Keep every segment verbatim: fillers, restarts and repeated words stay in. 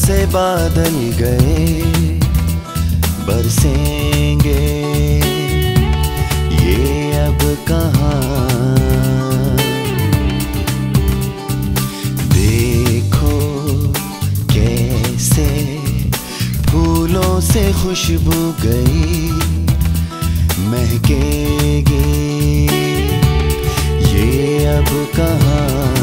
से बादल गए, बरसेंगे ये अब कहाँ। देखो कैसे फूलों से खुशबू गई, महकेगी ये अब कहाँ।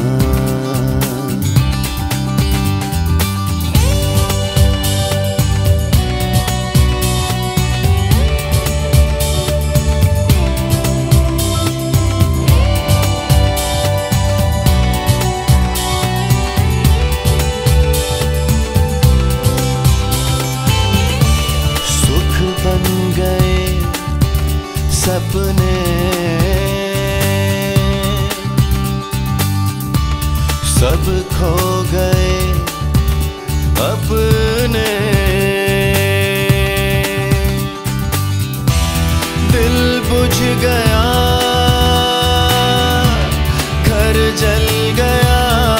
सपने सब खो गए अपने, दिल बुझ गया, घर जल गया,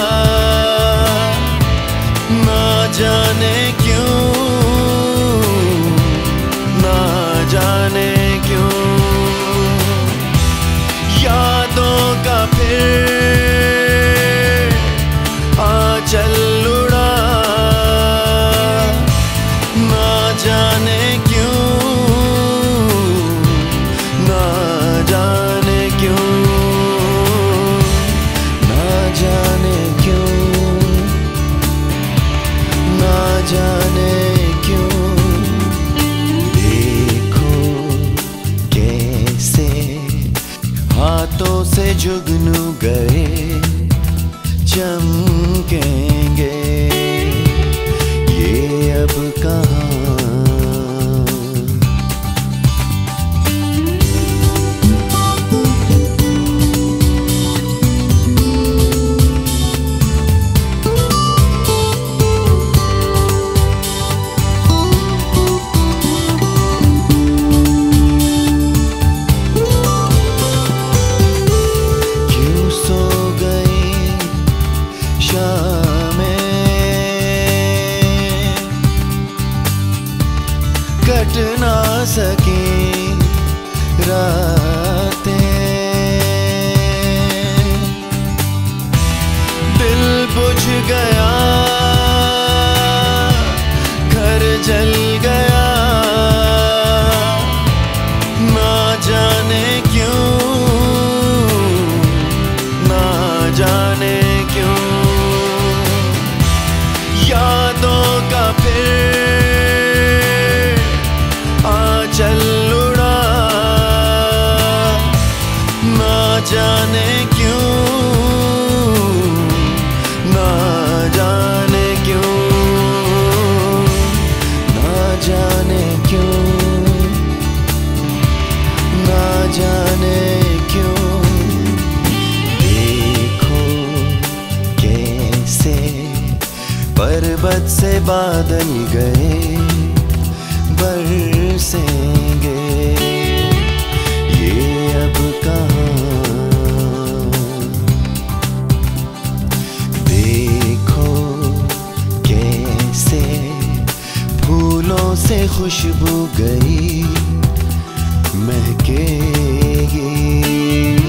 ना जाने क्यों, ना जाने क्यों। यादों का फिर आंचल उड़ा, ना जाने क्यों, ना जाने क्यों, ना जाने क्यों, ना जाने क्यों। देखो कैसे हाथों से जुगनू गए, चमकेंगे ये अब कहाँ। कट ना सके रातें, दिल बुझ गया, घर जल गया, ना जाने क्यों, ना जाने क्यों। यादों का फिर आंचल उड़ा, ना जाने क्यों, ना जाने क्यों, ना जाने क्यों, ना जाने क्यों। देखो कैसे पर्वत से बादल गए, बरसेंगे ये अब कहाँ। देखो कैसे फूलों से खुशबू गई, महकेगी